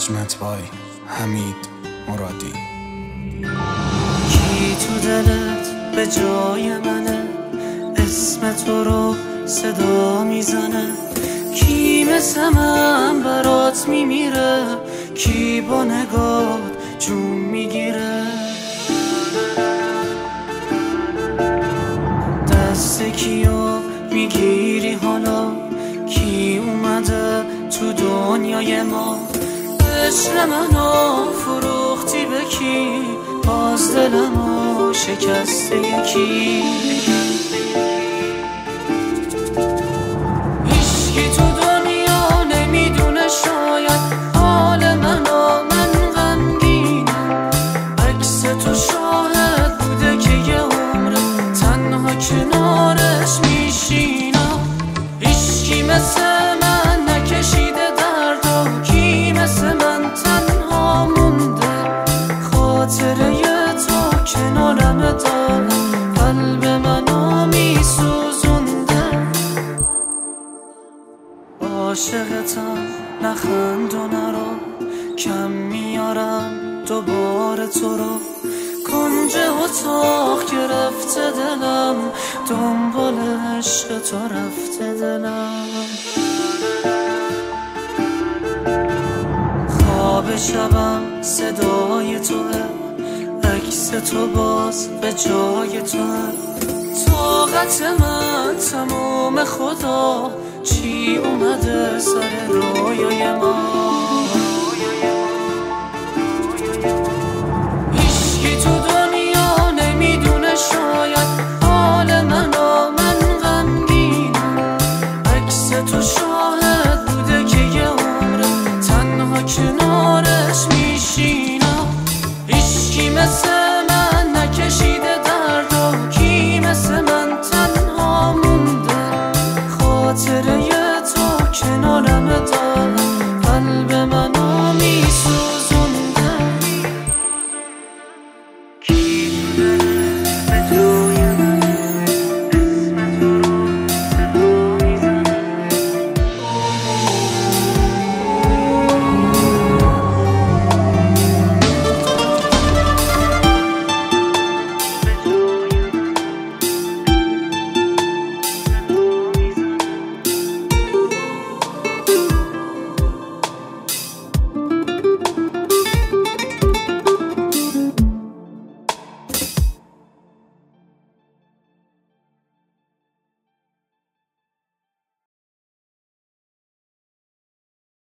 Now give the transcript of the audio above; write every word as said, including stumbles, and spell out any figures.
Passionate by حمید مرادی. کی تو دلت به جای منه، اسم تو رو صدا میزنه؟ کی مثل من برات میمیره، کی با نگات جون میگیره؟ دست کیو میگیری حالا، کی اومده تو دنیای ما؟ عشق منو فروختی به کی، باز دلمو شکسته یکی. هیچکی تو دنیا نمیدونه شاید حال منو، من غمگینم. عکس تو شاهد بوده که یه عمر تنها کنارش میشینم. هیچکی مثل من نکشیده دردو، کی مثل من تنها مونده. خاطره تو کنارم داره، قلب منو میسوزونده. عاشقتم نخند و نرو، کم میارم دوباره تو رو. کنج اتاق گرفته دلم، دنبال عشق تو رفته دلم. خواب شبم صدای توه، عکس تو باز به جای توه. طاقت من تموم، خدا چی اومده سر رویای ما؟